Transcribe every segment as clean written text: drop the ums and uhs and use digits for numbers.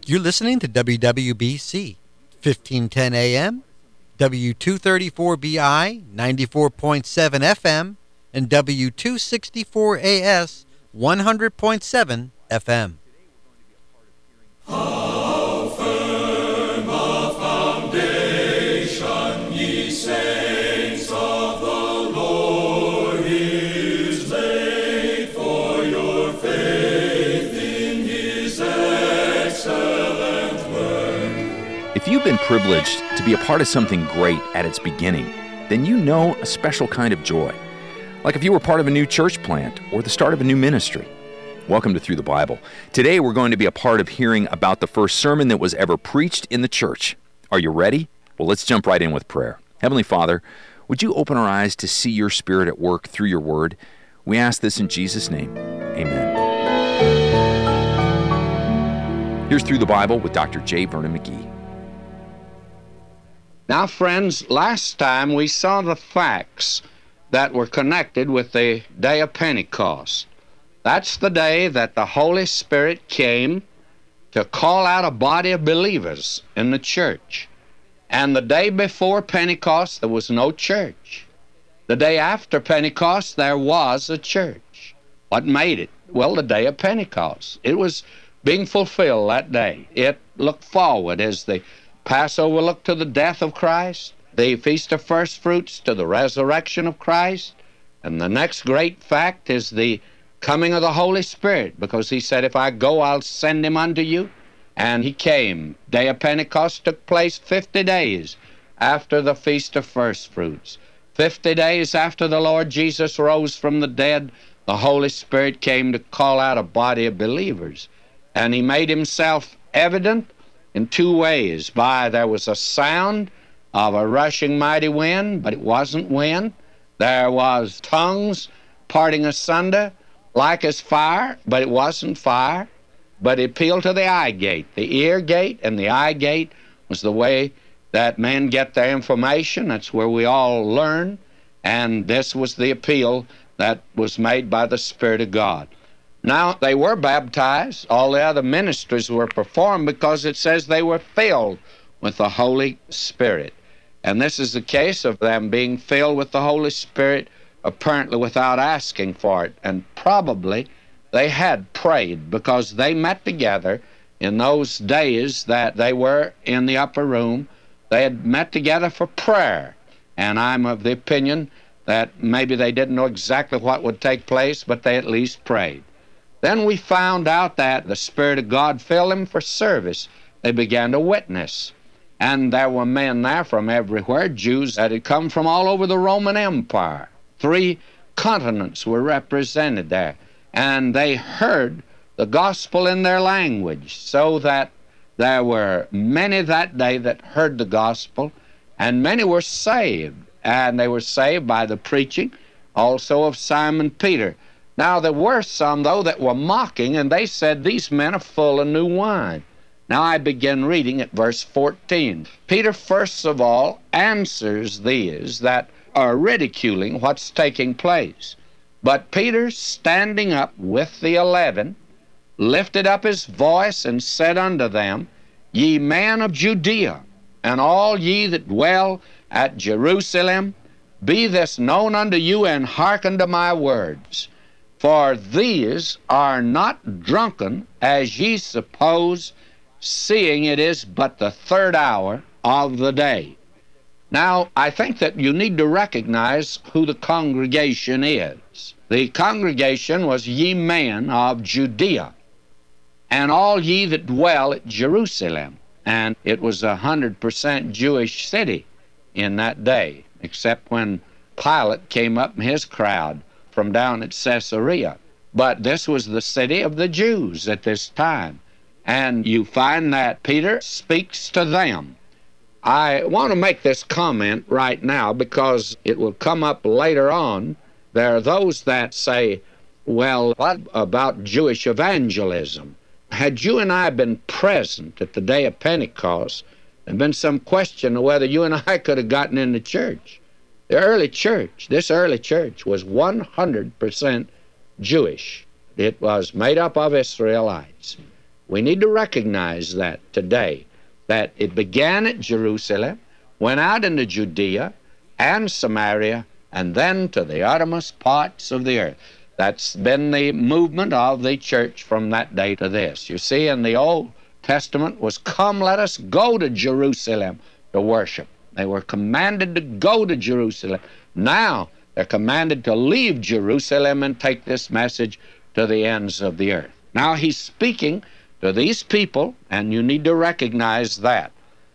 You're listening to WWBC, 1510 AM, W234BI, 94.7 FM, and W264AS, 100.7 FM. How firm a foundation, ye saints of the Lord, is laid for your faith in his excellent word. If you've been privileged to be a part of something great at its beginning, then you know a special kind of joy. Like if you were part of a new church plant or the start of a new ministry. Welcome to Through the Bible. Today we're going to be a part of hearing about the first sermon that was ever preached in the church. Are you ready? Well, let's jump right in with prayer. Heavenly Father, would you open our eyes to see your Spirit at work through your word? We ask this in Jesus' name. Amen. Here's Through the Bible with Dr. J. Vernon McGee. Now, friends, last time we saw the facts that were connected with the day of Pentecost. That's the day that the Holy Spirit came to call out a body of believers in the church. And the day before Pentecost, there was no church. The day after Pentecost, there was a church. What made it? Well, the day of Pentecost. It was being fulfilled that day. It looked forward as the Passover looked to the death of Christ, the Feast of First Fruits to the resurrection of Christ, and the next great fact is the coming of the Holy Spirit, because he said, if I go, I'll send him unto you. And he came. Day of Pentecost took place 50 days after the Feast of First Fruits. 50 days after the Lord Jesus rose from the dead, the Holy Spirit came to call out a body of believers. And he made himself evident in two ways. There was a sound of a rushing mighty wind, but it wasn't wind. There was tongues parting asunder, like as fire, but it wasn't fire. But it appealed to the eye gate. The ear gate and the eye gate was the way that men get their information. That's where we all learn. And this was the appeal that was made by the Spirit of God. Now, they were baptized. All the other ministries were performed because it says they were filled with the Holy Spirit. And this is the case of them being filled with the Holy Spirit apparently without asking for it. And probably they had prayed, because they met together in those days that they were in the upper room. They had met together for prayer. And I'm of the opinion that maybe they didn't know exactly what would take place, but they at least prayed. Then we found out that the Spirit of God filled them for service. They began to witness. And there were men there from everywhere, Jews that had come from all over the Roman Empire. 3 continents were represented there. And they heard the gospel in their language, so that there were many that day that heard the gospel, and many were saved. And they were saved by the preaching also of Simon Peter. Now, there were some, though, that were mocking, and they said, these men are full of new wine. Now, I begin reading at verse 14. Peter, first of all, answers these that are ridiculing what's taking place. But Peter, standing up with the 11, lifted up his voice and said unto them, Ye men of Judea, and all ye that dwell at Jerusalem, be this known unto you, and hearken to my words. For these are not drunken, as ye suppose, seeing it is but the 3rd hour of the day. Now, I think that you need to recognize who the congregation is. The congregation was ye men of Judea, and all ye that dwell at Jerusalem. And it was 100% Jewish city in that day, except when Pilate came up in his crowd from down at Caesarea. But this was the city of the Jews at this time. And you find that Peter speaks to them. I want to make this comment right now because it will come up later on. There are those that say, well, what about Jewish evangelism? Had you and I been present at the day of Pentecost, there'd been some question of whether you and I could have gotten in the church. The early church, this early church, was 100% Jewish. It was made up of Israelites. We need to recognize that today, that it began at Jerusalem, went out into Judea and Samaria, and then to the uttermost parts of the earth. That's been the movement of the church from that day to this. You see, in the Old Testament was, come, let us go to Jerusalem to worship. They were commanded to go to Jerusalem. Now they're commanded to leave Jerusalem and take this message to the ends of the earth. Now he's speaking to these people, and you need to recognize that.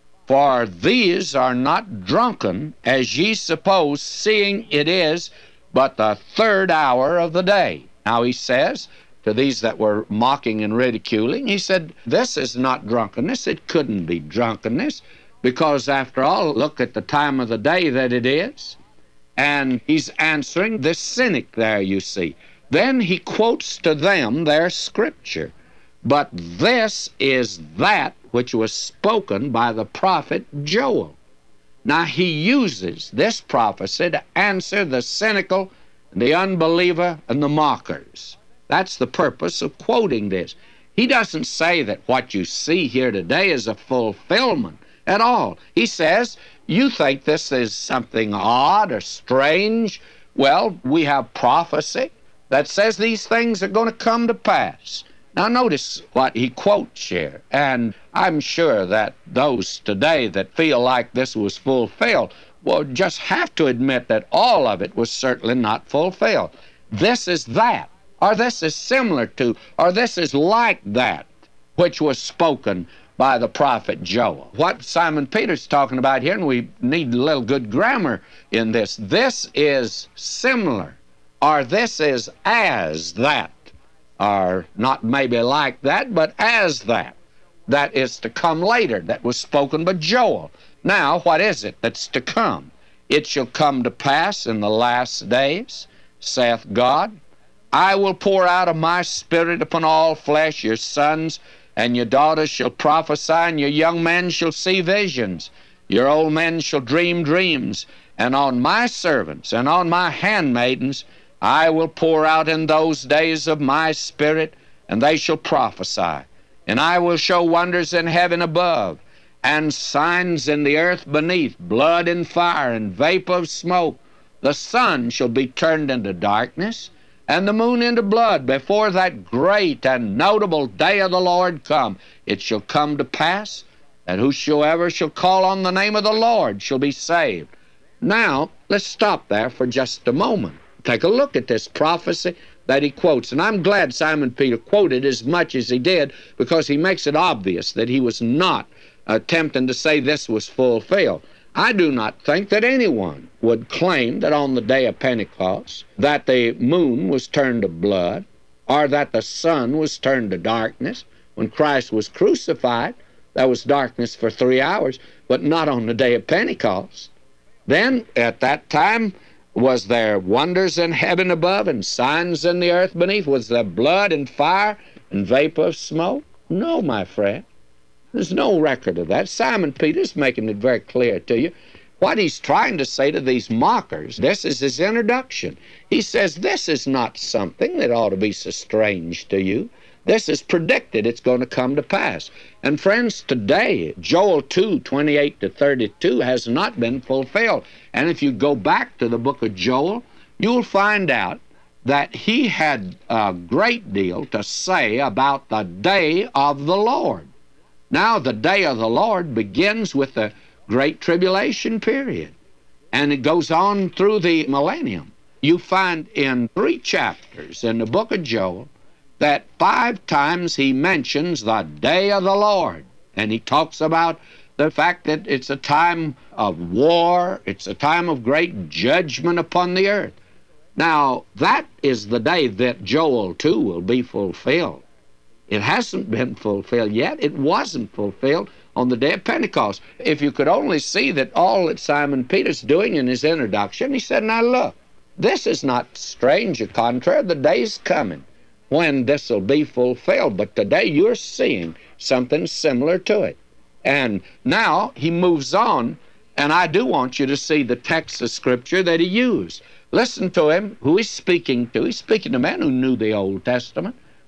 For these are not drunken, as ye suppose, seeing it is but the third hour of the day. Now he says to these that were mocking and ridiculing, he said, this is not drunkenness. It couldn't be drunkenness, because after all, look at the time of the day that it is. And he's answering this cynic there, you see. Then he quotes to them their scripture. But this is that which was spoken by the prophet Joel. Now, he uses this prophecy to answer the cynical, the unbeliever, and the mockers. That's the purpose of quoting this. He doesn't say that what you see here today is a fulfillment at all. He says, you think this is something odd or strange. Well, we have prophecy that says these things are going to come to pass. Now notice what he quotes here, and I'm sure that those today that feel like this was fulfilled will just have to admit that all of it was certainly not fulfilled. This is that, or this is similar to, or this is like that, which was spoken by the prophet Joel. What Simon Peter's talking about here, and we need a little good grammar in this, this is similar, or this is as that. Or not maybe like that, but as that. That is to come later, that was spoken by Joel. Now, what is it that's to come? It shall come to pass in the last days, saith God, I will pour out of my Spirit upon all flesh. Your sons and your daughters shall prophesy, and your young men shall see visions. Your old men shall dream dreams. And on my servants and on my handmaidens I will pour out in those days of my Spirit, and they shall prophesy. And I will show wonders in heaven above, and signs in the earth beneath, blood and fire and vapor of smoke. The sun shall be turned into darkness, and the moon into blood, before that great and notable day of the Lord come. It shall come to pass that whosoever shall call on the name of the Lord shall be saved. Now, let's stop there for just a moment. Take a look at this prophecy that he quotes. And I'm glad Simon Peter quoted as much as he did, because he makes it obvious that he was not attempting to say this was fulfilled. I do not think that anyone would claim that on the day of Pentecost that the moon was turned to blood, or that the sun was turned to darkness. When Christ was crucified, there was darkness for 3 hours, but not on the day of Pentecost. Then, at that time, was there wonders in heaven above and signs in the earth beneath? Was there blood and fire and vapor of smoke? No, my friend. There's no record of that. Simon Peter's making it very clear to you. What he's trying to say to these mockers, this is his introduction. He says, this is not something that ought to be so strange to you. This is predicted. It's going to come to pass. And friends, today, Joel 2:28 to 32 has not been fulfilled. And if you go back to the book of Joel, you'll find out that he had a great deal to say about the day of the Lord. Now, the day of the Lord begins with the Great Tribulation period, and it goes on through the millennium. You find in 3 chapters in the book of Joel that 5 times he mentions the day of the Lord, and he talks about the fact that it's a time of war, it's a time of great judgment upon the earth. Now, that is the day that Joel 2 will be fulfilled. It hasn't been fulfilled yet. It wasn't fulfilled on the day of Pentecost. If you could only see that all that Simon Peter's doing in his introduction, he said, now look, this is not strange or contrary. The day's coming when this will be fulfilled, but today you're seeing something similar to it. And now he moves on, and I do want you to see the text of Scripture that he used. Listen to him, who he's speaking to. He's speaking to men who knew the Old Testament.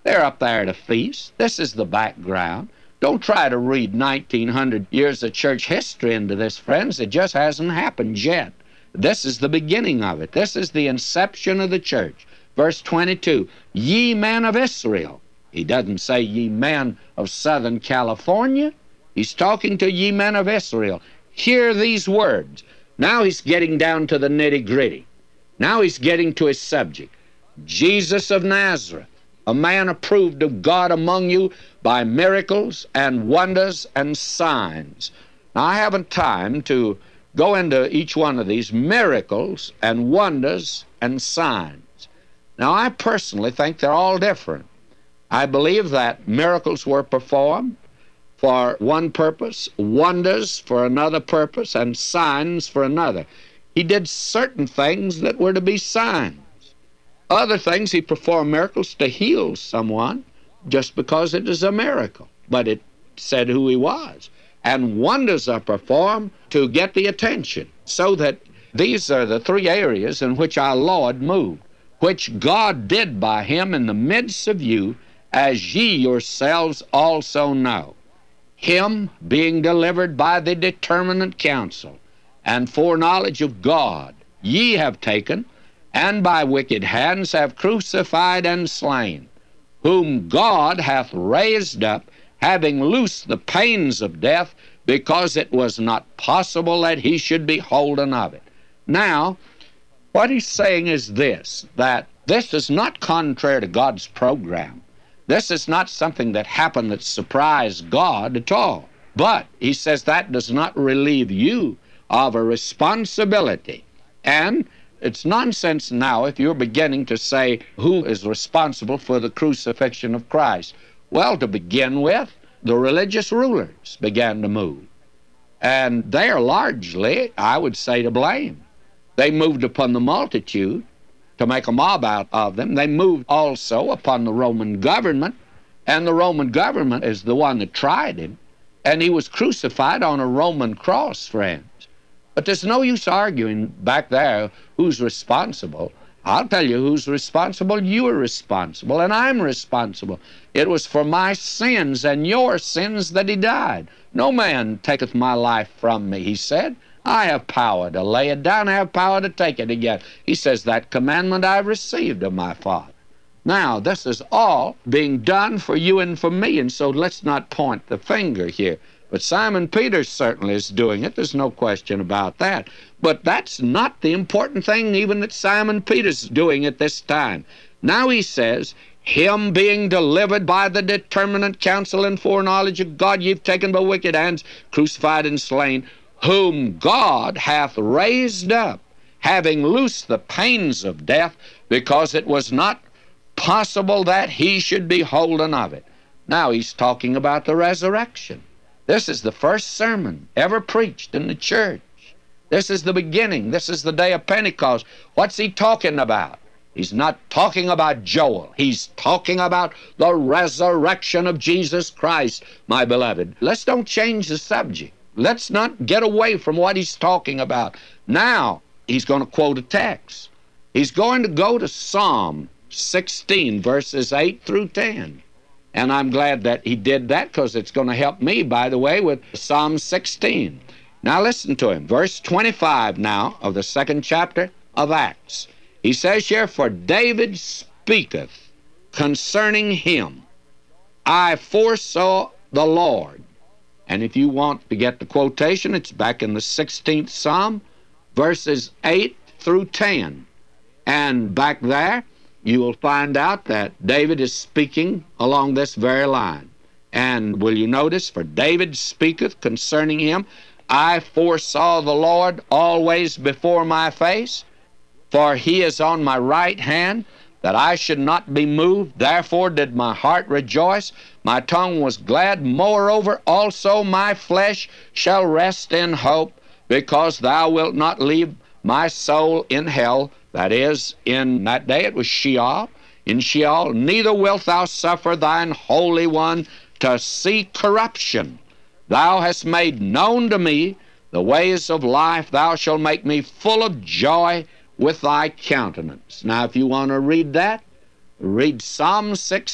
They're up there at a feast. This is the background. Don't try to read 1,900 years of church history into this, friends. It just hasn't happened yet. This is the beginning of it. This is the inception of the church. Verse 22, ye men of Israel. He doesn't say ye men of Southern California. He's talking to ye men of Israel. Hear these words. Now he's getting down to the nitty-gritty. Now he's getting to his subject. Jesus of Nazareth, a man approved of God among you by miracles and wonders and signs. Now, I haven't time to go into each one of these miracles and wonders and signs. Now, I personally think they're all different. I believe that miracles were performed for one purpose, wonders for another purpose, and signs for another. He did certain things that were to be signs. Other things, he performed miracles to heal someone just because it is a miracle, but it said who he was. And wonders are performed to get the attention, so that these are the three areas in which our Lord moved, which God did by him in the midst of you, as ye yourselves also know. Him being delivered by the determinate counsel and foreknowledge of God, ye have taken, and by wicked hands have crucified and slain, whom God hath raised up, having loosed the pains of death, because it was not possible that he should be holden of it. Now, what he's saying is this, that this is not contrary to God's program. This is not something that happened that surprised God at all. But he says that does not relieve you of a responsibility. And it's nonsense now if you're beginning to say who is responsible for the crucifixion of Christ. Well, to begin with, the religious rulers began to move. And they are largely, I would say, to blame. They moved upon the multitude to make a mob out of them. They moved also upon the Roman government, and the Roman government is the one that tried him, and he was crucified on a Roman cross, friends. But there's no use arguing back there who's responsible. I'll tell you who's responsible. You are responsible, and I'm responsible. It was for my sins and your sins that he died. No man taketh my life from me, he said. I have power to lay it down. I have power to take it again. He says, that commandment I've received of my Father. Now, this is all being done for you and for me, and so let's not point the finger here. But Simon Peter certainly is doing it. There's no question about that. But that's not the important thing even that Simon Peter's doing at this time. Now he says, him being delivered by the determinate counsel and foreknowledge of God, you've taken by wicked hands, crucified and slain, whom God hath raised up, having loosed the pains of death, because it was not possible that he should be holden of it. Now he's talking about the resurrection. This is the first sermon ever preached in the church. This is the beginning. This is the day of Pentecost. What's he talking about? He's not talking about Joel. He's talking about the resurrection of Jesus Christ, my beloved. Let's don't change the subject. Let's not get away from what he's talking about. Now, he's going to quote a text. He's going to go to Psalm 16, verses 8 through 10. And I'm glad that he did that, because it's going to help me, by the way, with Psalm 16. Now listen to him. Verse 25 now of the 2nd chapter of Acts. He says here, for David speaketh concerning him, I foresaw the Lord. And if you want to get the quotation, it's back in the 16th Psalm, verses 8 through 10. And back there, you will find out that David is speaking along this very line. And will you notice, for David speaketh concerning him, I foresaw the Lord always before my face, for he is on my right hand, that I should not be moved. Therefore did my heart rejoice, my tongue was glad. Moreover also my flesh shall rest in hope, because thou wilt not leave my soul in hell. That is, in that day it was Sheol. In Sheol, neither wilt thou suffer thine Holy One to see corruption. Thou hast made known to me the ways of life. Thou shalt make me full of joy with thy countenance. Now, if you want to read that, Read Psalm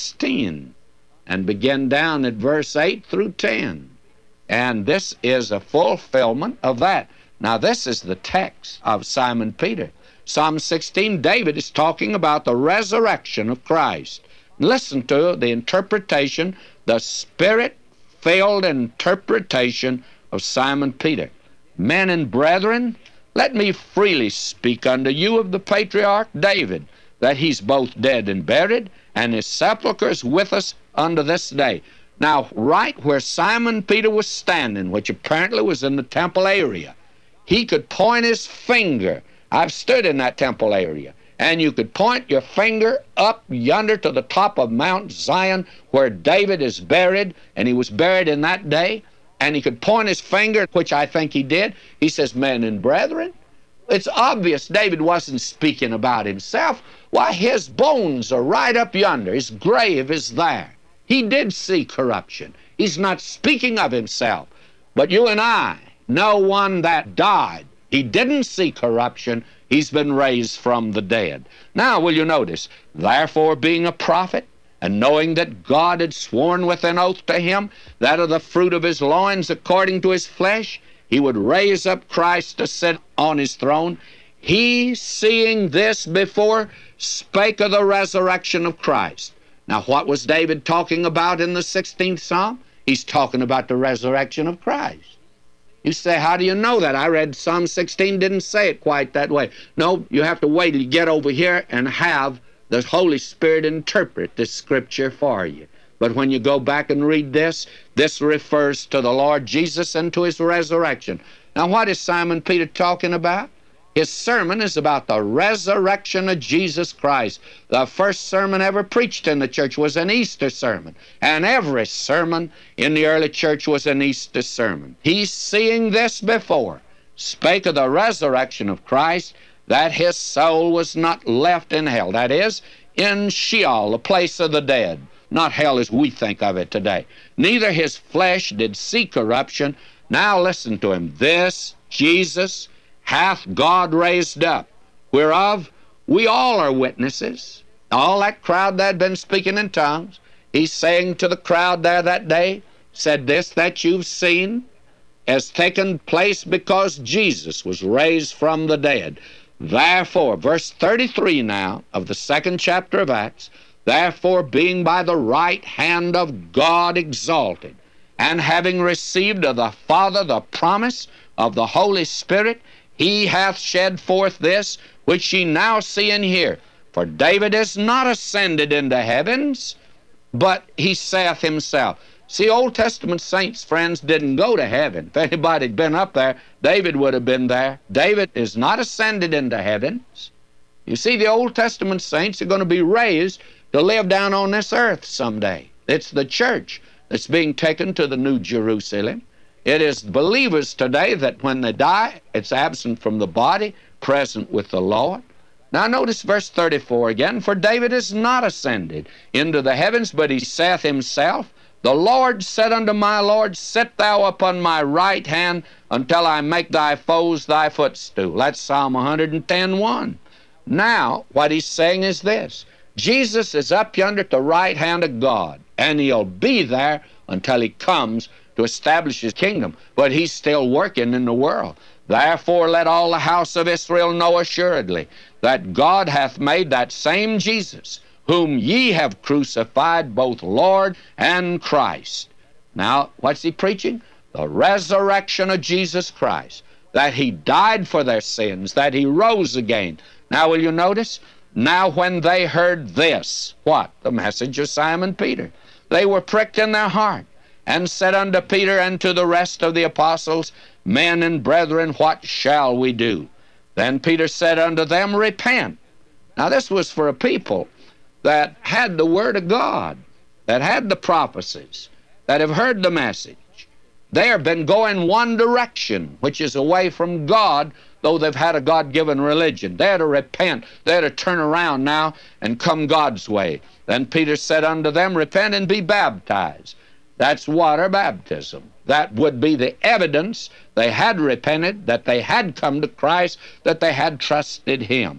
16 and begin down at verse 8 through 10. And this is a fulfillment of that. Now, this is the text of Simon Peter. Psalm 16, David is talking about the resurrection of Christ. Listen to the interpretation, the Spirit-filled interpretation of Simon Peter. Men and brethren, let me freely speak unto you of the patriarch David, that he's both dead and buried, and his sepulchre is with us unto this day. Now, right where Simon Peter was standing, which apparently was in the temple area, he could point his finger. I've stood in that temple area. And you could point your finger up yonder to the top of Mount Zion where David is buried, and he was buried in that day. And he could point his finger, which I think he did. He says, men and brethren. It's obvious David wasn't speaking about himself. Why, his bones are right up yonder. His grave is there. He did see corruption. He's not speaking of himself. But you and I know one that died. He didn't see corruption. He's been raised from the dead. Now, will you notice, therefore, being a prophet, and knowing that God had sworn with an oath to him that of the fruit of his loins, according to his flesh, he would raise up Christ to sit on his throne, he, seeing this before, spake of the resurrection of Christ. Now, what was David talking about in the 16th Psalm? He's talking about the resurrection of Christ. You say, how do you know that? I read Psalm 16, didn't say it quite that way. No, you have to wait till you get over here and have the Holy Spirit interpret this scripture for you. But when you go back and read this, this refers to the Lord Jesus and to his resurrection. Now, what is Simon Peter talking about? His sermon is about the resurrection of Jesus Christ. The first sermon ever preached in the church was an Easter sermon, and every sermon in the early church was an Easter sermon. He, seeing this before, spake of the resurrection of Christ, that his soul was not left in hell, that is, in Sheol, the place of the dead, not hell as we think of it today. Neither his flesh did see corruption. Now listen to him. This Jesus hath God raised up, whereof we all are witnesses. All that crowd that had been speaking in tongues, he's saying to the crowd there that day, said, this that you've seen has taken place because Jesus was raised from the dead. Therefore, verse 33 now of the 2nd chapter of Acts, therefore being by the right hand of God exalted, and having received of the Father the promise of the Holy Spirit, he hath shed forth this which ye now see and hear. For David is not ascended into heavens, but he saith himself. See, Old Testament saints, friends, didn't go to heaven. If anybody had been up there, David would have been there. David is not ascended into heavens. You see, the Old Testament saints are going to be raised to live down on this earth someday. It's the church that's being taken to the New Jerusalem. It is believers today that when they die, it's absent from the body, present with the Lord. Now notice verse 34 again. For David is not ascended into the heavens, but he saith himself, the Lord said unto my Lord, sit thou upon my right hand until I make thy foes thy footstool. That's Psalm 110:1. Now, what he's saying is this. Jesus is up yonder at the right hand of God, and he'll be there until he comes to establish his kingdom. But he's still working in the world. Therefore let all the house of Israel know assuredly that God hath made that same Jesus, whom ye have crucified, both Lord and Christ. Now, what's he preaching? The resurrection of Jesus Christ, that he died for their sins, that he rose again. Now, will you notice? Now, when they heard this, what? The message of Simon Peter. They were pricked in their heart, and said unto Peter and to the rest of the apostles, men and brethren, what shall we do? Then Peter said unto them, repent. Now, this was for a people that had the Word of God, that had the prophecies, that have heard the message. They have been going one direction, which is away from God, though they've had a God-given religion. They're to repent. They're to turn around now and come God's way. Then Peter said unto them, repent and be baptized. That's water baptism. That would be the evidence they had repented, that they had come to Christ, that they had trusted him.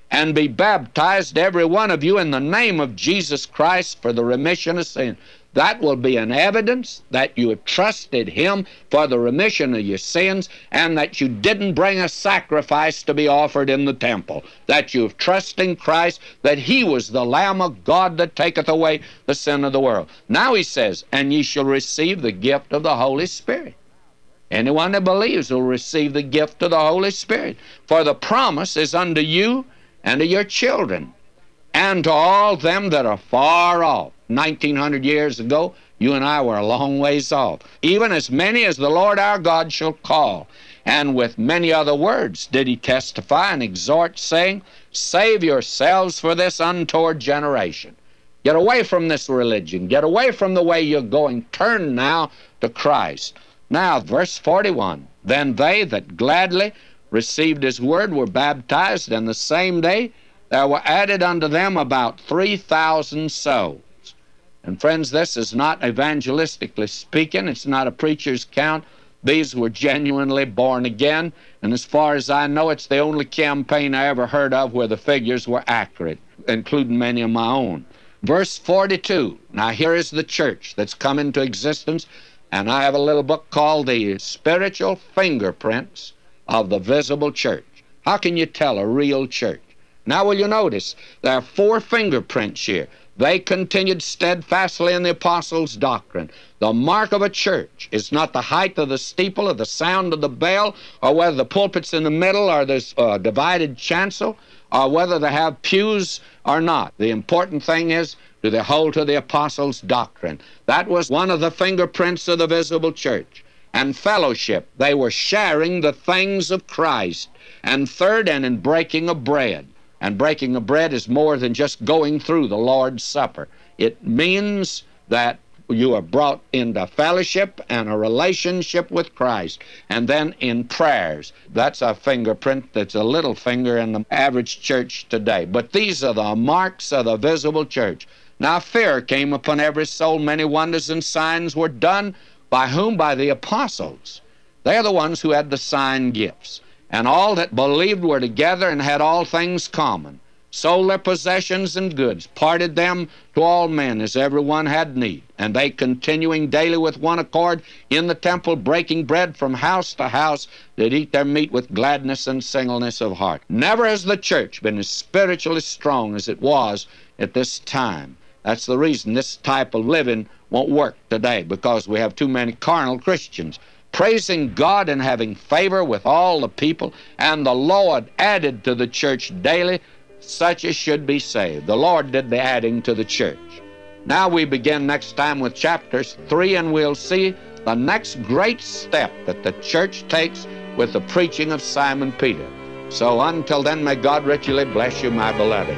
and be baptized, every one of you, in the name of Jesus Christ for the remission of sin. That will be an evidence that you have trusted Him for the remission of your sins, and that you didn't bring a sacrifice to be offered in the temple, that you have trusted in Christ, that He was the Lamb of God that taketh away the sin of the world. Now He says, and ye shall receive the gift of the Holy Spirit. Anyone that believes will receive the gift of the Holy Spirit. For the promise is unto you and to your children, and to all them that are far off. 1900 years ago, you and I were a long ways off. Even as many as the Lord our God shall call. And with many other words did He testify and exhort, saying, save yourselves for this untoward generation. Get away from this religion. Get away from the way you're going. Turn now to Christ. Now, verse 41, then they that gladly received His word were baptized, and the same day there were added unto them about 3,000 souls. And friends, this is not evangelistically speaking. It's not a preacher's count. These were genuinely born again, and as far as I know, it's the only campaign I ever heard of where the figures were accurate, including many of my own. Verse 42, now here is the church that's come into existence, and I have a little book called The Spiritual Fingerprints of the Visible Church. How can you tell a real church? Now, will you notice, there are 4 fingerprints here. They continued steadfastly in the apostles' doctrine. The mark of a church is not the height of the steeple or the sound of the bell, or whether the pulpit's in the middle or there's a divided chancel, or whether they have pews or not. The important thing is, do they hold to the apostles' doctrine? That was one of the fingerprints of the visible church. And fellowship, they were sharing the things of Christ. And third, and in breaking of bread. And breaking of bread is more than just going through the Lord's Supper. It means that you are brought into fellowship and a relationship with Christ. And then in prayers, that's a fingerprint that's a little finger in the average church today. But these are the marks of the visible church. Now fear came upon every soul. Many wonders and signs were done. By whom? By the apostles. They are the ones who had the sign gifts. And all that believed were together and had all things common, sold their possessions and goods, parted them to all men as every one had need. And they, continuing daily with one accord in the temple, breaking bread from house to house, did eat their meat with gladness and singleness of heart. Never has the church been as spiritually strong as it was at this time. That's the reason this type of living won't work today, because we have too many carnal Christians, praising God and having favor with all the people, and the Lord added to the church daily such as should be saved. The Lord did the adding to the church. Now we begin next time with chapters 3, and we'll see the next great step that the church takes with the preaching of Simon Peter. So until then, may God richly bless you, my beloved.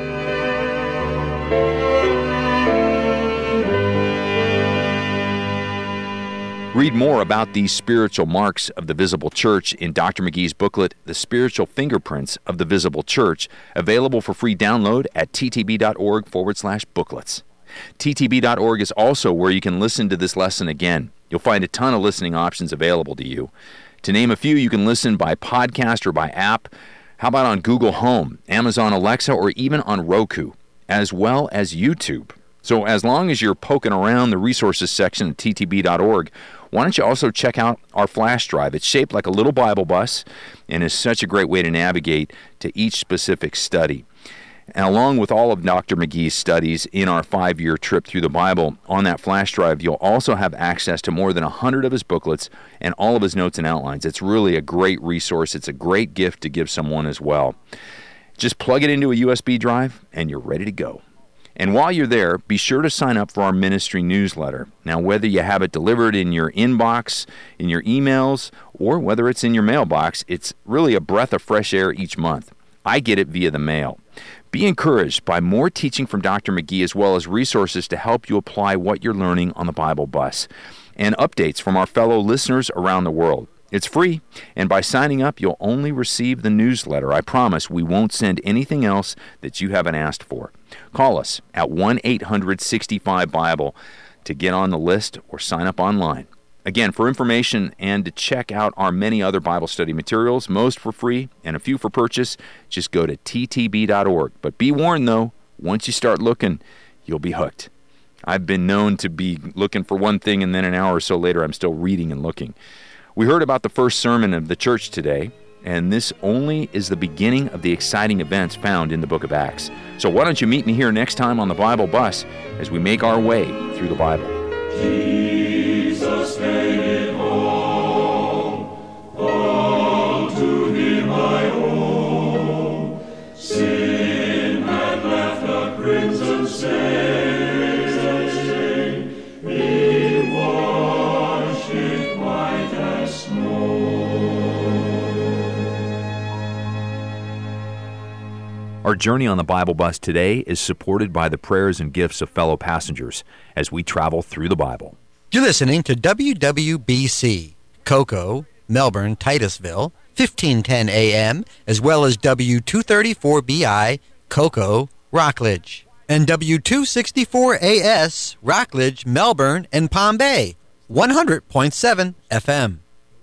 Read more about these spiritual marks of the visible church in Dr. McGee's booklet, The Spiritual Fingerprints of the Visible Church, available for free download at ttb.org/booklets. ttb.org is also where you can listen to this lesson again. You'll find a ton of listening options available to you. To name a few, you can listen by podcast or by app. How about on Google Home, Amazon Alexa, or even on Roku, as well as YouTube. So as long as you're poking around the resources section at ttb.org, why don't you also check out our flash drive? It's shaped like a little Bible bus and is such a great way to navigate to each specific study. And along with all of Dr. McGee's studies in our 5-year trip through the Bible, on that flash drive, you'll also have access to more than 100 of his booklets and all of his notes and outlines. It's really a great resource. It's a great gift to give someone as well. Just plug it into a USB drive and you're ready to go. And while you're there, be sure to sign up for our ministry newsletter. Now, whether you have it delivered in your inbox, in your emails, or whether it's in your mailbox, it's really a breath of fresh air each month. I get it via the mail. Be encouraged by more teaching from Dr. McGee, as well as resources to help you apply what you're learning on the Bible Bus, and updates from our fellow listeners around the world. It's free, and by signing up, you'll only receive the newsletter. I promise we won't send anything else that you haven't asked for. Call us at 1-800-65-BIBLE to get on the list or sign up online. Again, for information and to check out our many other Bible study materials, most for free and a few for purchase, just go to ttb.org. But be warned, though, once you start looking, you'll be hooked. I've been known to be looking for one thing, and then an hour or so later, I'm still reading and looking. We heard about the first sermon of the church today, and this only is the beginning of the exciting events found in the book of Acts. So why don't you meet me here next time on the Bible Bus as we make our way through the Bible. Jesus made it all to him I owe. Sin had left a crimson stain, he washed it white as snow. Our journey on the Bible Bus today is supported by the prayers and gifts of fellow passengers as we travel through the Bible. You're listening to WWBC, Cocoa, Melbourne, Titusville, 1510 AM, as well as W234BI, Cocoa, Rockledge, and W264AS, Rockledge, Melbourne, and Palm Bay, 100.7 FM.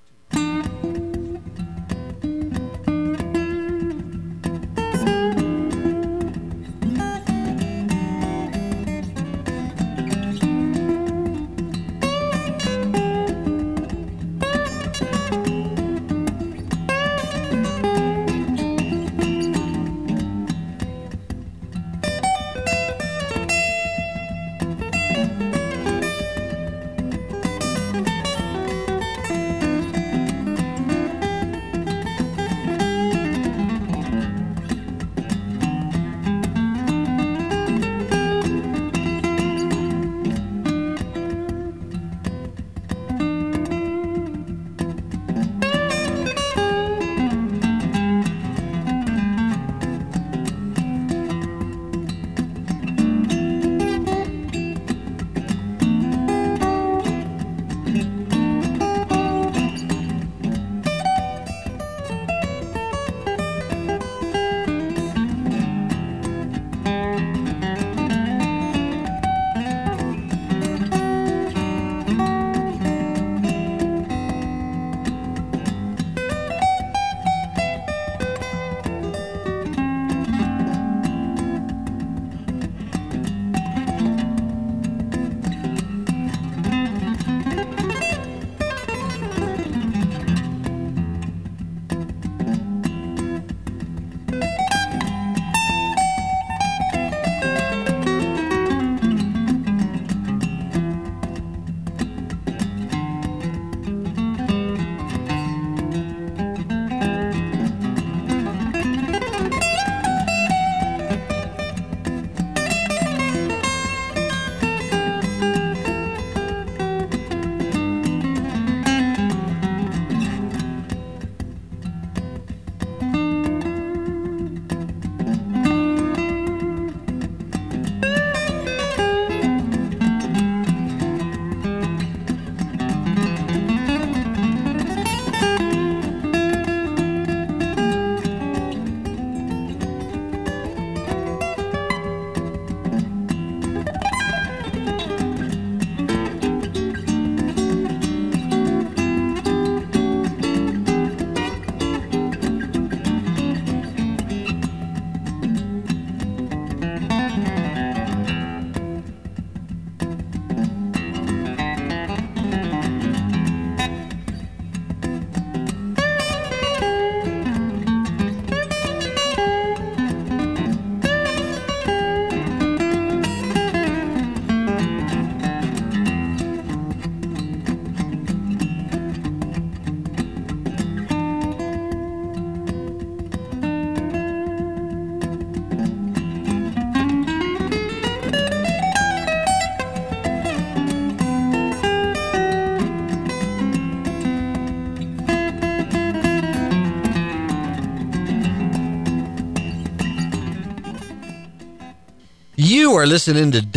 You are listening to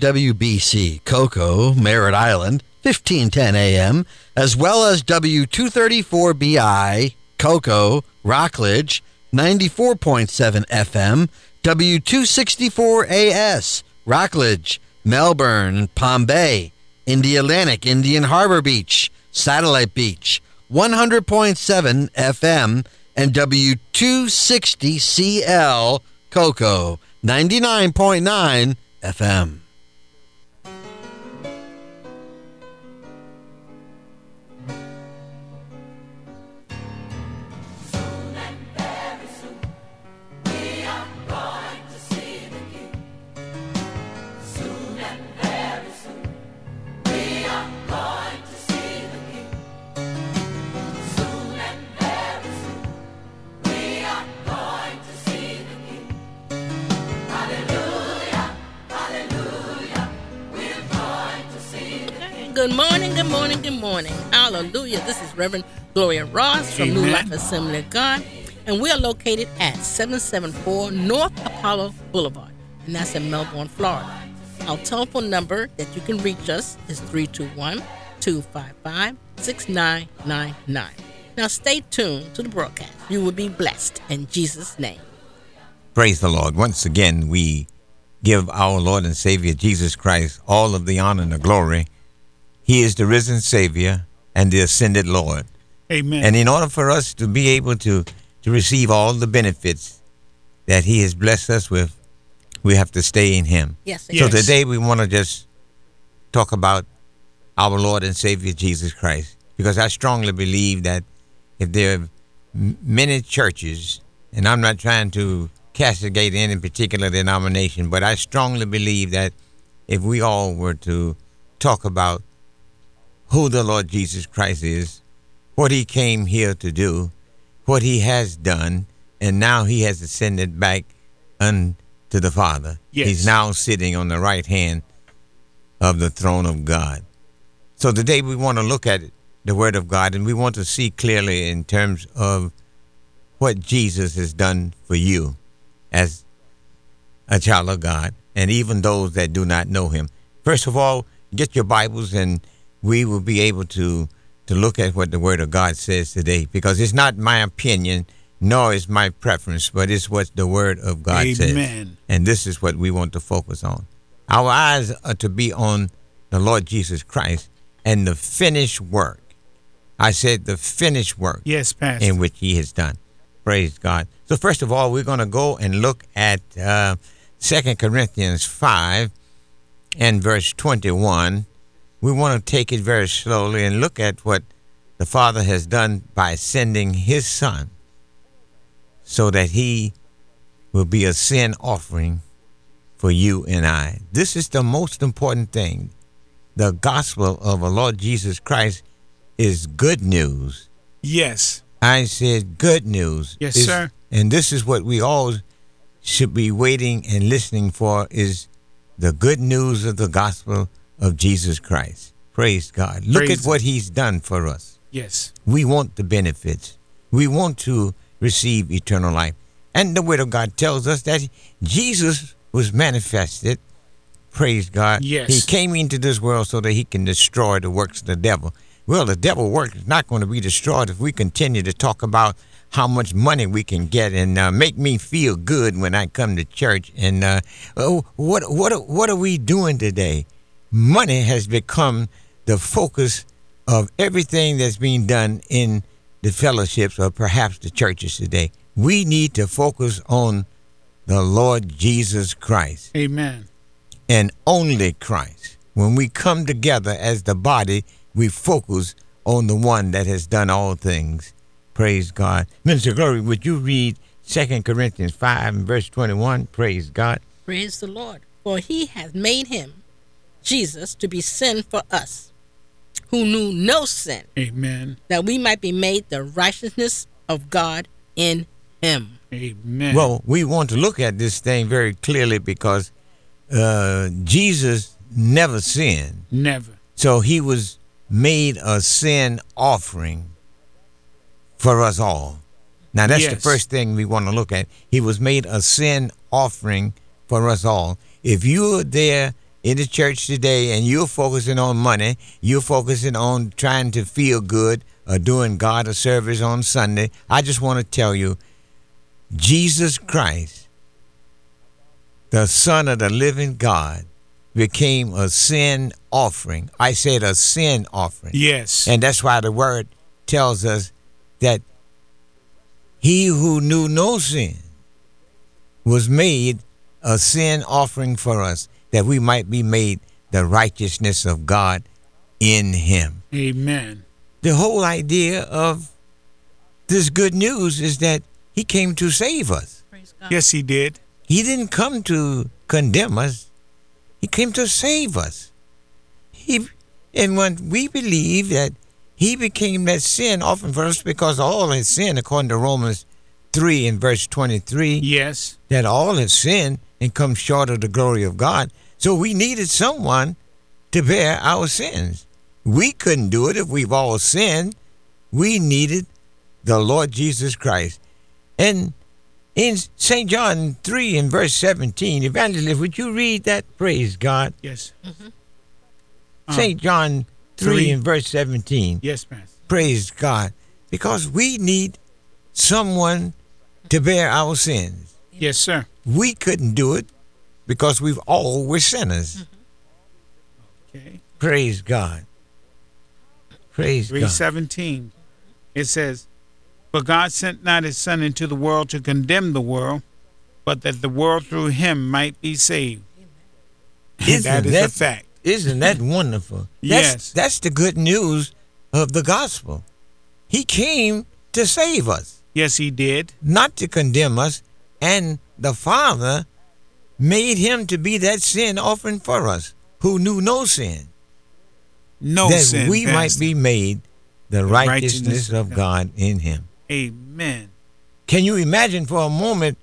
WWBC, Cocoa, Merritt Island, 1510 AM, as well as W234BI, Cocoa, Rockledge, 94.7 FM, W264AS, Rockledge, Melbourne, Palm Bay, Indialantic, Indian Harbor Beach, Satellite Beach, 100.7 FM, and W260CL, Cocoa, 99.9 FM. Good morning, good morning, good morning. Hallelujah. This is Reverend Gloria Ross from New Life Assembly of God, and we are located at 774 North Apollo Boulevard, and that's in Melbourne, Florida. Our telephone number that you can reach us is 321-255-6999. Now stay tuned to the broadcast. You will be blessed in Jesus' name. Praise the Lord. Once again, we give our Lord and Savior Jesus Christ all of the honor and the glory. He is the risen Savior and the ascended Lord. Amen. And in order for us to be able to receive all the benefits that he has blessed us with, we have to stay in him. Yes. So today we want to just talk about our Lord and Savior Jesus Christ, because I strongly believe that if there are many churches, and I'm not trying to castigate any particular denomination, but I strongly believe that if we all were to talk about who the Lord Jesus Christ is, what he came here to do, what he has done, and now he has ascended back unto the Father. Yes. He's now sitting on the right hand of the throne of God. So today we want to look at the Word of God, and we want to see clearly in terms of what Jesus has done for you as a child of God, and even those that do not know him. First of all, get your Bibles, and we will be able to look at what the Word of God says today, because it's not my opinion, nor is my preference, but it's what the Word of God says. Amen. And this is what we want to focus on. Our eyes are to be on the Lord Jesus Christ and the finished work. I said the finished work. Yes, Pastor. In which he has done. Praise God. So first of all, we're going to go and look at 2 Corinthians 5 and verse 21. We want to take it very slowly and look at what the Father has done by sending his Son so that he will be a sin offering for you and I. This is the most important thing. The gospel of our Lord Jesus Christ is good news. Yes. I said good news. Yes, sir. And this is what we all should be waiting and listening for, is the good news of the gospel of Jesus Christ. Praise God. Look at what he's done for us. Yes. We want the benefits. We want to receive eternal life. And the Word of God tells us that Jesus was manifested. Praise God. Yes. He came into this world so that he can destroy the works of the devil. Well, the devil work is not going to be destroyed if we continue to talk about how much money we can get and make me feel good when I come to church. And what are we doing today? Money has become the focus of everything that's being done in the fellowships or perhaps the churches today. We need to focus on the Lord Jesus Christ. Amen. And only Christ. When we come together as the body, we focus on the one that has done all things. Praise God. Minister Glory, would you read 2 Corinthians 5 and verse 21? Praise God. Praise the Lord. For he hath made him, Jesus, to be sin for us, who knew no sin. Amen. That we might be made the righteousness of God in him. Amen. Well, we want to look at this thing very clearly because Jesus never sinned. Never. So he was made a sin offering for us all. Now, that's the first thing we want to look at. He was made a sin offering for us all. If you're there in the church today and you're focusing on money, you're focusing on trying to feel good or doing God a service on Sunday, I just want to tell you, Jesus Christ, the Son of the living God, became a sin offering. I said a sin offering. Yes. And that's why the word tells us that he who knew no sin was made a sin offering for us, that we might be made the righteousness of God in him. Amen. The whole idea of this good news is that he came to save us. Praise God. Yes, he did. He didn't come to condemn us. He came to save us. And when we believe that he became that sin offering for us because all has sinned, according to Romans 3 and verse 23, Yes. that all have sinned and come short of the glory of God. So we needed someone to bear our sins. We couldn't do it if we've all sinned. We needed the Lord Jesus Christ. And in St. John 3 and verse 17, Evangelist, would you read that? Praise God. Yes. St. John 3 3. and verse 17. Yes, Pastor. Praise God. Because we need someone to bear our sins. Yes, sir. We couldn't do it because we've all were sinners. Okay. Praise God. Praise God. 3:17. It says, "But God sent not his Son into the world to condemn the world, but that the world through him might be saved." Isn't That is that- a fact. Isn't that wonderful? Yes. That's the good news of the gospel. He came to save us, Yes, he did. not to condemn us. And the Father made him to be that sin offering for us, who knew no sin, No that sin. we might Pastor. be made the righteousness righteousness of of God in him. Amen. Can you imagine for a moment?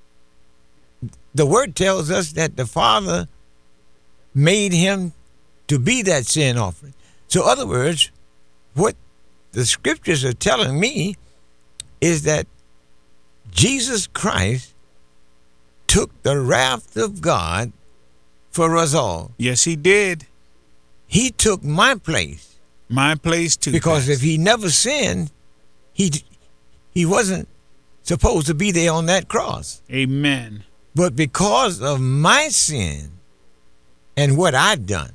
The word tells us that the Father made him to be that sin offering. So, in other words, what the scriptures are telling me is that Jesus Christ took the wrath of God for us all. Yes, he did. He took my place, My place too. because Pastor. if he never sinned, he wasn't supposed to be there on that cross. Amen. But because of my sin and what I'd done,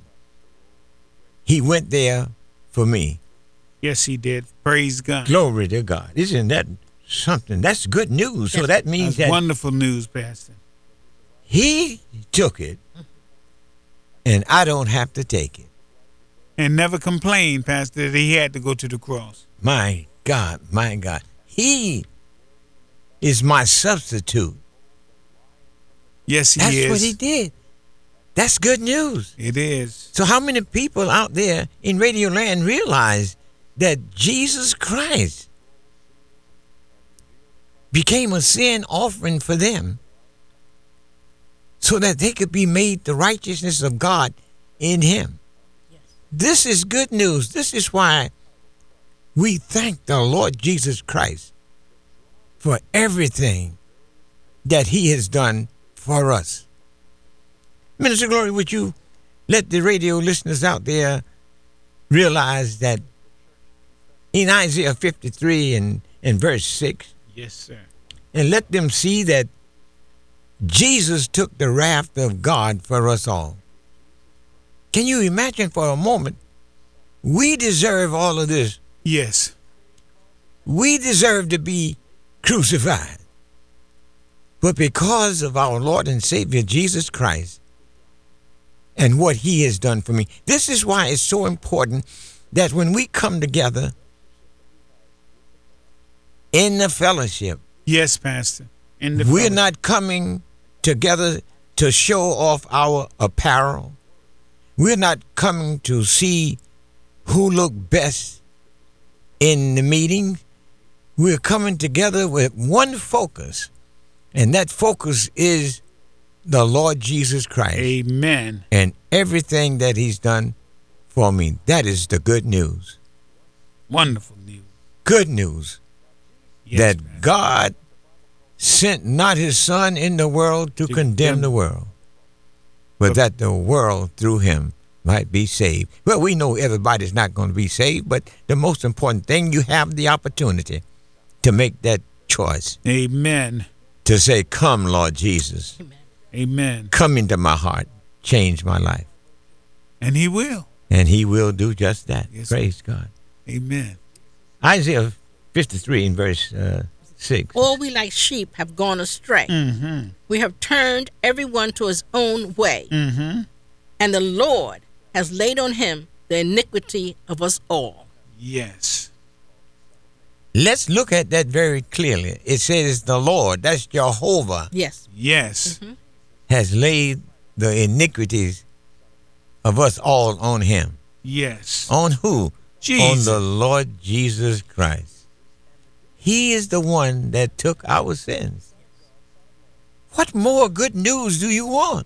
he went there for me. Yes, he did. Praise God. Glory to God. Isn't that something? That's good news. So that means That's that wonderful news, Pastor. he took it and I don't have to take it. And never complained, Pastor, that he had to go to the cross. My God, my God. He is my substitute. Yes, he That's is. what he did. That's good news. It is. So how many people out there in Radio Land realize that Jesus Christ became a sin offering for them so that they could be made the righteousness of God in him? This is good news. This is why we thank the Lord Jesus Christ for everything that he has done for us. Minister Glory, would you let the radio listeners out there realize that in Isaiah 53 and verse 6, Yes, sir. and let them see that Jesus took the wrath of God for us all. Can you imagine for a moment? We deserve all of this. Yes. We deserve to be crucified. But because of our Lord and Savior Jesus Christ and what he has done for me, this is why it's so important that when we come together in the fellowship, Yes, Pastor. In the we're fellowship. not coming together to show off our apparel. We're not coming to see who look best in the meeting. We're coming together with one focus, and that focus is the Lord Jesus Christ Amen. and everything that he's done for me. That is the good news. Wonderful news. Good news Yes, that Pastor. God sent not his Son in the world to condemn the world, but that the world through him might be saved. Well, we know everybody's not going to be saved, but the most important thing, you have the opportunity to make that choice, Amen. to say, come, Lord Jesus, Amen. come into my heart, change my life. And he will. And he will do just that. Yes, Praise God. Amen. Isaiah 53 in verse 6. All we like sheep have gone astray. Mm-hmm. We have turned everyone to his own way. Mm-hmm. And the Lord has laid on him the iniquity of us all. Yes. Let's look at that very clearly. It says the Lord, that's Jehovah, Yes. Yes. has laid the iniquities of us all on him. Yes. On who? Jesus. On the Lord Jesus Christ. He is the one that took our sins. What more good news do you want?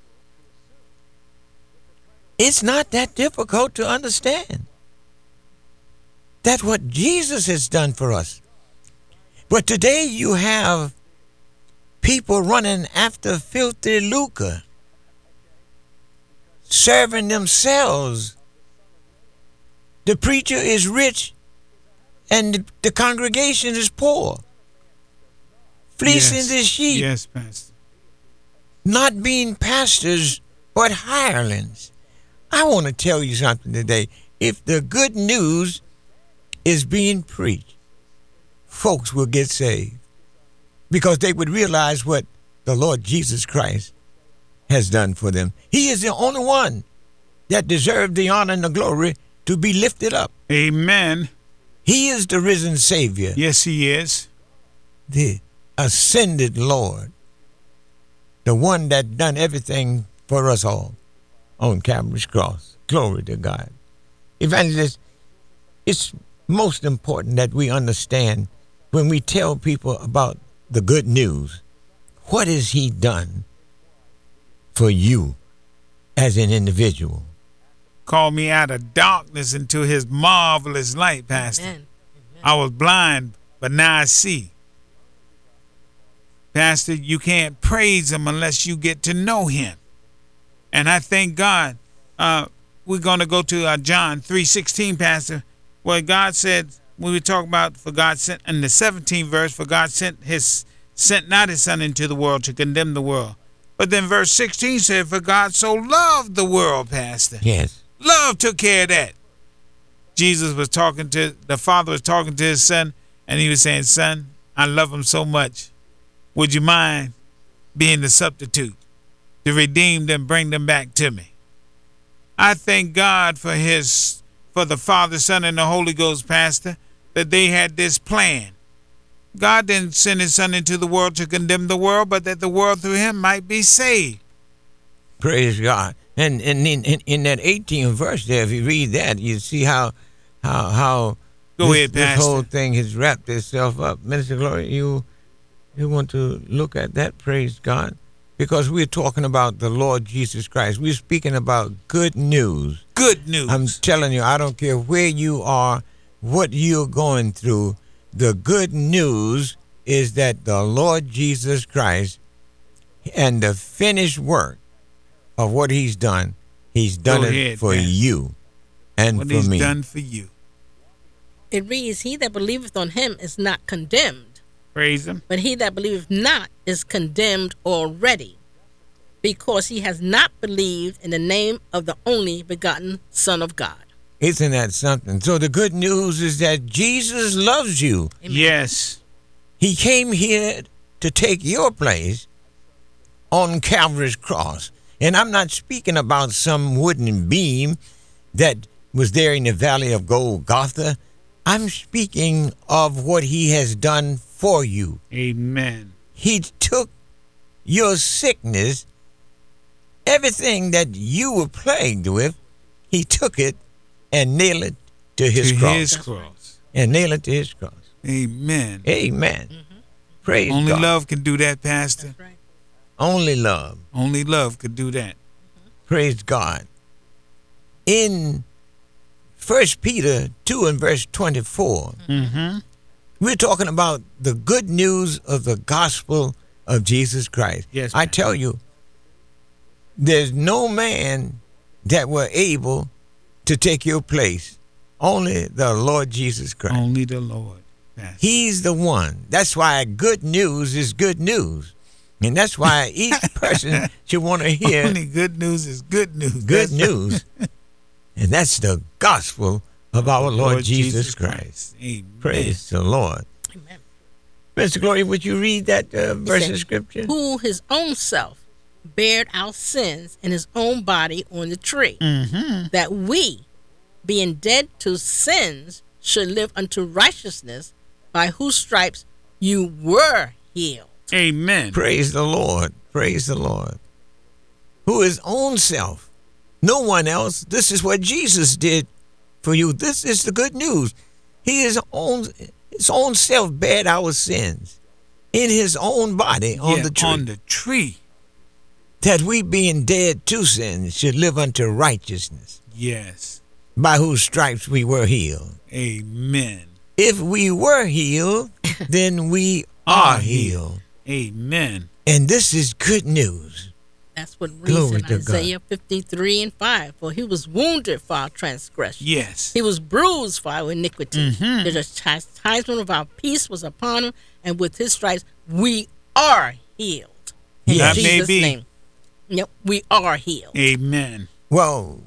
It's not that difficult to understand. That's what Jesus has done for us. But today you have people running after filthy lucre, serving themselves. The preacher is rich and the congregation is poor, fleecing Yes. the sheep, Yes, Pastor. not being pastors but hirelings. I want to tell you something today. If the good news is being preached, folks will get saved because they would realize what the Lord Jesus Christ has done for them. He is the only one that deserved the honor and the glory to be lifted up. Amen. He is the risen Savior, Yes, he is. the ascended Lord, the one that done everything for us all on Calvary's cross. Glory to God. Evangelist, it's most important that we understand when we tell people about the good news, what has he done for you as an individual? Called me out of darkness into his marvelous light, Pastor. Amen. I was blind, but now I see. Pastor, you can't praise him unless you get to know him. And I thank God. We're going to go to John 3:16, Pastor, where God said, when we talk about, for God sent, in the 17th verse, for God sent not his son into the world to condemn the world. But then verse 16 said, for God so loved the world, Pastor. Yes. Love took care of that. Jesus was talking to, the Father was talking to his son, and he was saying, son, I love him so much. Would you mind being the substitute to redeem them, bring them back to me? I thank God for the Father, Son, and the Holy Ghost, Pastor, that they had this plan. God didn't send his son into the world to condemn the world, but that the world through him might be saved. Praise God. And in that 18th verse there, if you read that, you see how Go ahead, this Pastor. whole thing has wrapped itself up. Minister Gloria, you want to look at that? Praise God. Because we're talking about the Lord Jesus Christ. We're speaking about good news. Good news. I'm telling you, I don't care where you are, what you're going through. The good news is that the Lord Jesus Christ and the finished work of what he's done Go it ahead, for Pastor. you and what for he's me. done for you. It reads, he that believeth on him is not condemned, Praise him. but he that believeth not is condemned already, because he has not believed in the name of the only begotten Son of God. Isn't that something? So the good news is that Jesus loves you. Amen. Yes. He came here to take your place on Calvary's cross. And I'm not speaking about some wooden beam that was there in the valley of Golgotha. I'm speaking of what he has done for you. Amen. He took your sickness, everything that you were plagued with, he took it and nailed it to his cross. His cross. And nailed it to his cross. Amen. Amen. Praise Only God. love can do that, Pastor. That's right. Only love. Only love could do that. Praise God. In 1 Peter 2 and verse 24, we're talking about the good news of the gospel of Jesus Christ. Yes, I ma'am. tell you, there's no man that were able to take your place. Only the Lord Jesus Christ. Only the Lord, Pastor. He's the one. That's why good news is good news. And that's why each person should want to hear Only good news is good news. good That's news. And that's the gospel of our Lord Jesus Christ. Amen. Praise the Lord. Amen. Mr. Gloria, would you read that verse said, of scripture? Who his own self bared our sins in his own body on the tree, that we, being dead to sins, should live unto righteousness, by whose stripes you were healed. Amen. Praise the Lord. Praise the Lord. Who his own self, no one else. This is what Jesus did for you. This is the good news. He his own self bared our sins in his own body on the tree. On the tree. That we being dead to sin should live unto righteousness, Yes. by whose stripes we were healed. Amen. If we were healed, then we are healed. Amen. And this is good news. That's what reads Glory in to God. Isaiah 53 and 5. For he was wounded for our transgression. Yes. He was bruised for our iniquity. The chastisement of our peace was upon him, and with his stripes we are healed. In Yes. That may Jesus' be. name. Yep, we are healed. Amen. Well,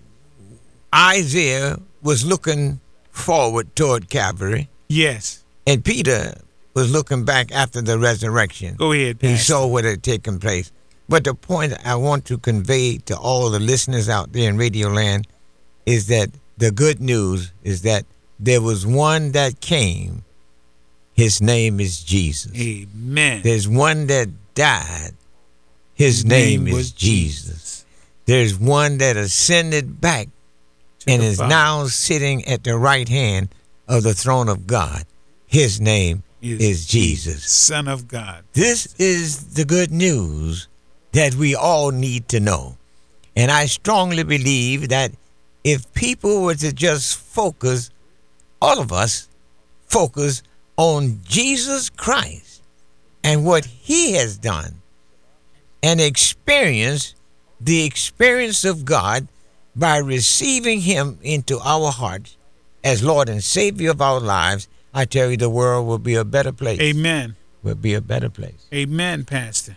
Isaiah was looking forward toward Calvary, Yes. and Peter was looking back after the resurrection. Go ahead, He Pastor. saw what had taken place. But the point I want to convey to all the listeners out there in Radio Land is that the good news is that there was one that came. His name is Jesus. Amen. There's one that died. His name is Jesus. There's one that ascended back and the is Father. now sitting at the right hand of the throne of God. His name is Jesus. Son of God. This is the good news that we all need to know. And I strongly believe that if people were to just focus, all of us focus on Jesus Christ and what he has done, and experience the experience of God by receiving him into our hearts as Lord and Savior of our lives, I tell you, the world will be a better place. Amen. Will be a better place. Amen, Pastor.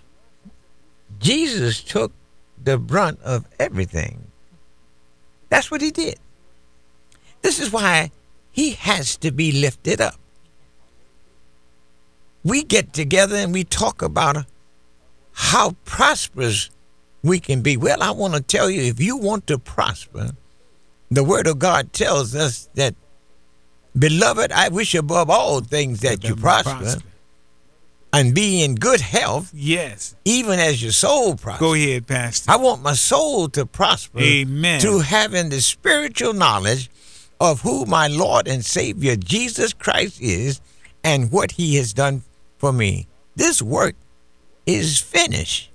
Jesus took the brunt of everything. That's what he did. This is why he has to be lifted up. We get together and we talk about how prosperous we can be. Well, I want to tell you, if you want to prosper, the Word of God tells us that, beloved, I wish above all things that you prosper and be in good health, Yes. even as your soul prospers. Go ahead, Pastor. I want my soul to prosper Amen. through having the spiritual knowledge of who my Lord and Savior Jesus Christ is and what he has done for me. This work is finished.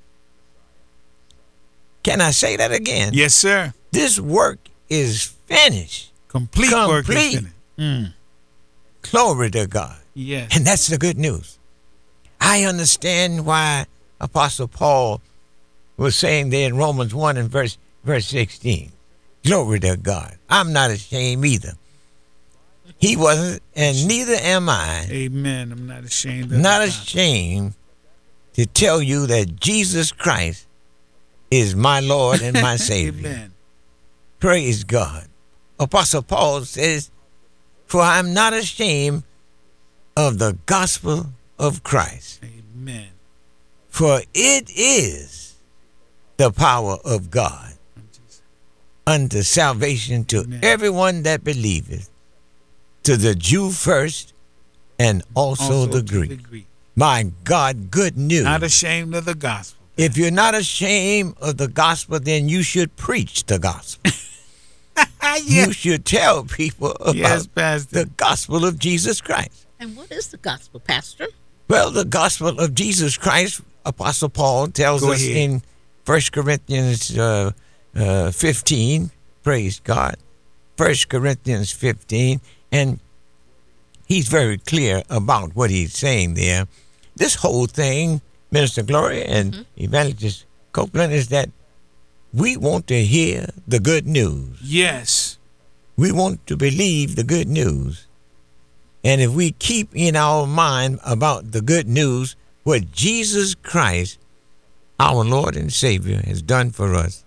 Can I say that again? Yes, sir. This work is finished. Complete work is Complete. finished. Mm. Glory to God. Yes. And that's the good news. I understand why Apostle Paul was saying there in Romans 1 and verse 16. Glory to God. I'm not ashamed either. He wasn't, and neither am I. Amen. I'm not ashamed of Not the ashamed to tell you that Jesus Christ is my Lord and my gospel. Savior. Amen. Praise God. Apostle Paul says, for I'm not ashamed of the gospel of Christ. Amen. For it is the power of God unto salvation to Amen. everyone that believeth, to the Jew first and also the to Greek. My God, good news. Not ashamed of the gospel. If you're not ashamed of the gospel, then you should preach the gospel. You should tell people about Yes, Pastor. the gospel of Jesus Christ. And what is the gospel, Pastor? Well, the gospel of Jesus Christ, Apostle Paul tells Go us ahead. in 1 Corinthians 15, praise God, 1 Corinthians 15, and he's very clear about what he's saying there. This whole thing, Minister Gloria and Evangelist Copeland, is that we want to hear the good news. Yes. We want to believe the good news. And if we keep in our mind about the good news, what Jesus Christ our Lord and Savior has done for us,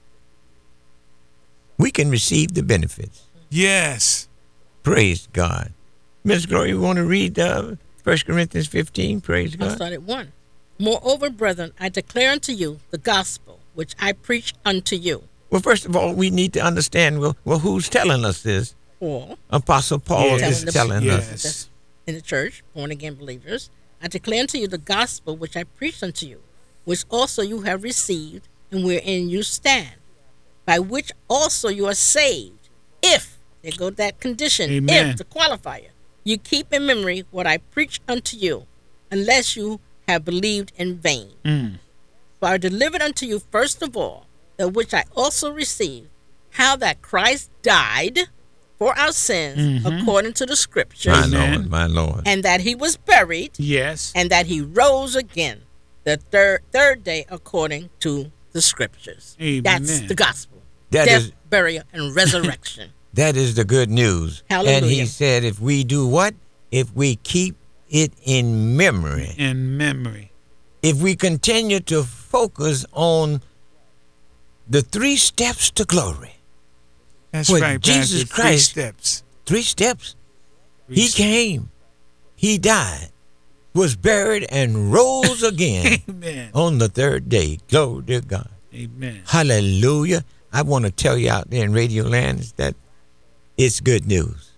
we can receive the benefits. Yes. Praise God. Miss Gloria, you want to read 1 Corinthians 15? Praise I'll God. start at 1. Moreover, brethren, I declare unto you the gospel which I preach unto you. Well, first of all, we need to understand, well who's telling us this? Or Apostle Paul Yes. is telling us. Yes. in the church, born again believers, I declare unto you the gospel which I preached unto you, which also you have received, and wherein you stand, by which also you are saved, if, there go that condition, Amen. if, the qualifier, you keep in memory what I preached unto you, unless you have believed in vain. For I delivered unto you first of all, that which I also received, how that Christ died for our sins, according to the scriptures, My Amen. Lord, my Lord. and that he was buried, Yes. and that he rose again the third day according to the scriptures. Amen. That's the gospel. That Death, is- burial, and resurrection. That is the good news. Hallelujah. And he said, if we do what? If we keep it in memory. In memory. If we continue to focus on the 3 steps to glory. That's Well, right, Jesus Pastor. 3 Christ- steps. 3 steps. 3 He steps. came. He died. Was buried and rose again Amen. on the 3rd day. Glory to God. Amen. Hallelujah. I want to tell you out there in Radio Land is that it's good news.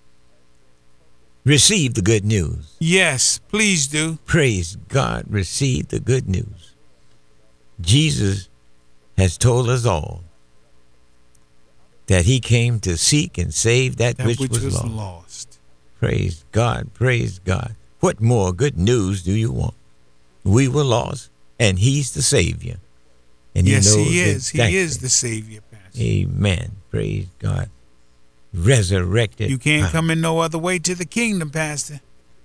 Receive the good news. Yes, please do. Praise God. Receive the good news. Jesus has told us all that he came to seek and save that, That which, which was lost. lost. Praise God. Praise God. What more good news do you want? We were lost, and he's the Savior. And Yes, knows he is. exactly. He is the Savior, Pastor. Amen. Praise God. Resurrected. You can't power. come in no other way to the kingdom, Pastor.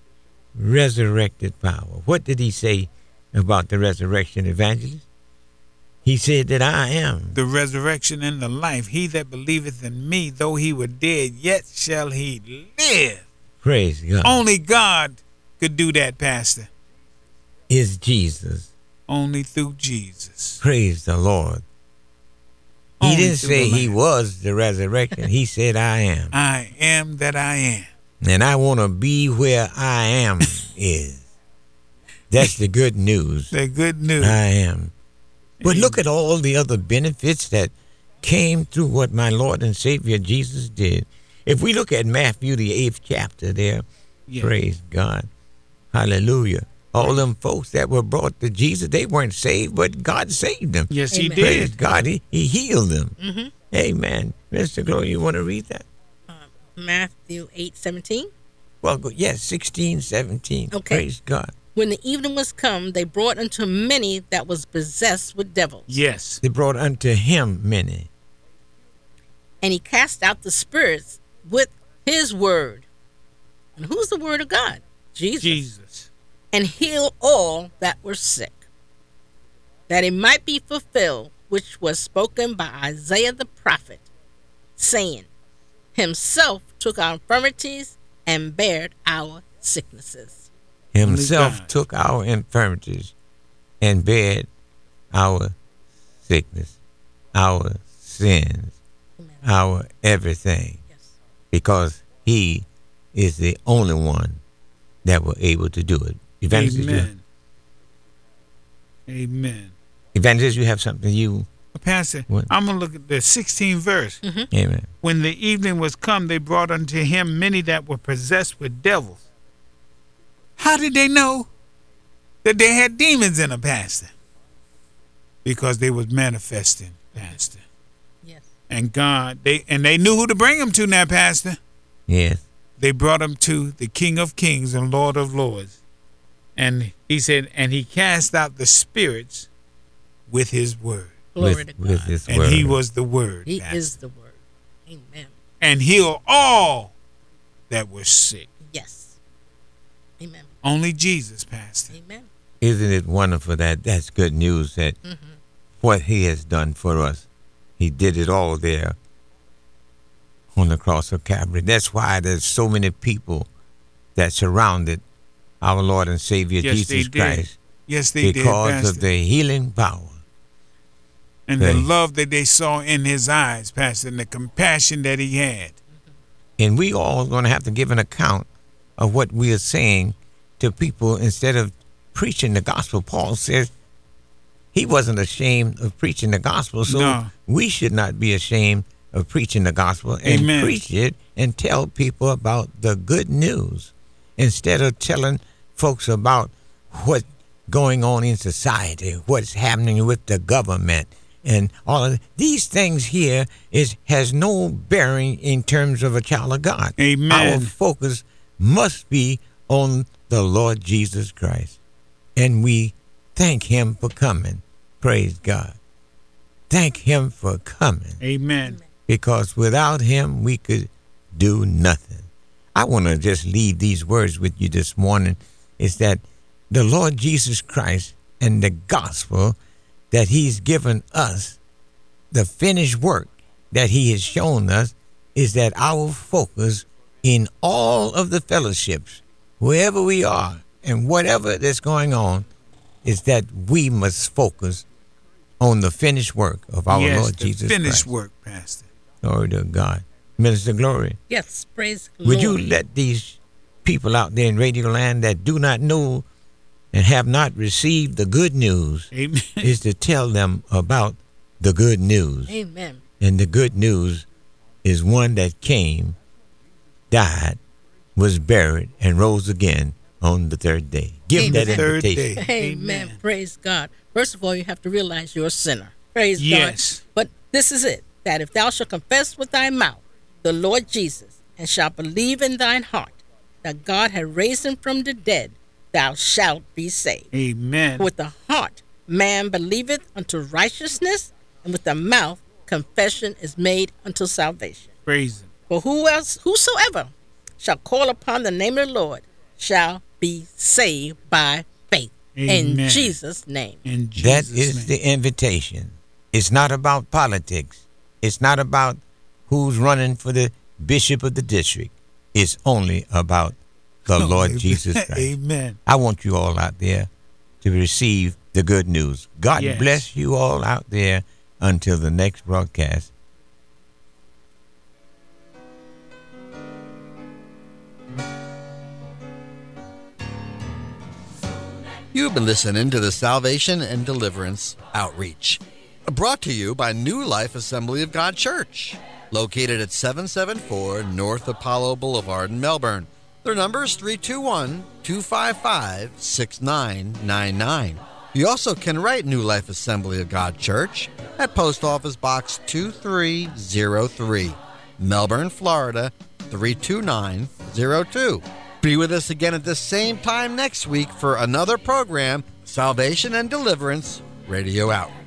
Resurrected power. What did he say about the resurrection, evangelist? He said that I am. The resurrection and the life. He that believeth in me, though he were dead, yet shall he live. Praise God. Only God could do that, Pastor. Is Jesus. Only through Jesus. Praise the Lord. He Only didn't through say the he Lamb. was the resurrection. He said I am. I am that I am. And I want to be where I am is. That's the good news. The good news. I am. But look at all the other benefits that came through what my Lord and Savior Jesus did. If we look at Matthew, the 8th chapter there, Yeah. praise God. Hallelujah. All them folks that were brought to Jesus, they weren't saved, but God saved them. Yes, he Amen. Praise did. God. He healed them. Amen. Mr. Glory, you want to read that? Matthew 8:17. Well, yes, 16, 17. Okay. Praise God. When the evening was come, they brought unto many that was possessed with devils. Yes. They brought unto him many. And he cast out the spirits with his word. And who's the word of God? Jesus. Jesus. And healed all that were sick, that it might be fulfilled, which was spoken by Isaiah the prophet, saying, himself took our infirmities and bared our sicknesses. Himself God. took our infirmities and bared our sickness, our sins, Amen. our everything, Yes. because he is the only one that were able to do it. Amen. Amen. Evangelist, you have something you, Pastor, What? I'm going to look at the 16th verse. amen. When the evening was come, they brought unto him many that were possessed with devils. How did they know that they had demons in them, Pastor? Because they was manifesting, Pastor. Yes. And God, they knew who to bring them to now, Pastor. Yes. They brought him to the King of Kings and Lord of Lords. And he said, and he cast out the spirits with his word. Glory to God. With his And word. he was the word. He Pastor. is the word. Amen. And healed all that were sick. Yes. Amen. Only Jesus, Pastor. Amen. Isn't it wonderful that that's good news that what he has done for us, he did it all there on the cross of Calvary. That's why there's so many people that surrounded our Lord and Savior Yes, Jesus they did. Christ. Yes, they did, because Pastor. of the healing power. And the love that they saw in his eyes, Pastor, and the compassion that he had. And we all going to have to give an account of what we are saying to people instead of preaching the gospel. Paul says he wasn't ashamed of preaching the gospel, so we should not be ashamed of preaching the gospel and preach it and tell people about the good news instead of telling folks about what's going on in society, what's happening with the government. And all of these things here has no bearing in terms of a child of God. Amen. Our focus must be on the Lord Jesus Christ. And we thank him for coming. Praise God. Thank him for coming. Amen. Because without him, we could do nothing. I want to just leave these words with you this morning, is that the Lord Jesus Christ and the gospel that he's given us, the finished work that he has shown us, is that our focus in all of the fellowships, wherever we are and whatever that's going on, is that we must focus on the finished work of our Lord Jesus Christ. Finished work, Pastor. Glory to God. Minister Glory. Yes, praise the Lord. Would you let these people out there in Radio Land that do not know and have not received the good news, Amen, is to tell them about the good news. Amen. And the good news is one that came, died, was buried, and rose again on the third day. Give that invitation. Amen. Praise God. First of all, you have to realize you're a sinner. Praise Yes. God. But this is it, that if thou shalt confess with thy mouth the Lord Jesus, and shalt believe in thine heart that God had raised him from the dead, thou shalt be saved. Amen. For with the heart man believeth unto righteousness, and with the mouth confession is made unto salvation. Praise him. For whosoever shall call upon the name of the Lord shall be saved by faith. Amen. In Jesus' name. In Jesus' That is name. the invitation. It's not about politics. It's not about who's running for the bishop of the district. It's only about the Lord Jesus Christ. Amen. I want you all out there to receive the good news. God Yes. bless you all out there until the next broadcast. You've been listening to the Salvation and Deliverance Outreach, brought to you by New Life Assembly of God Church, located at 774 North Apollo Boulevard in Melbourne. Their number is 321-255-6999. You also can write New Life Assembly of God Church at Post Office Box 2303, Melbourne, Florida 32902. Be with us again at the same time next week for another program, Salvation and Deliverance Radio Outreach.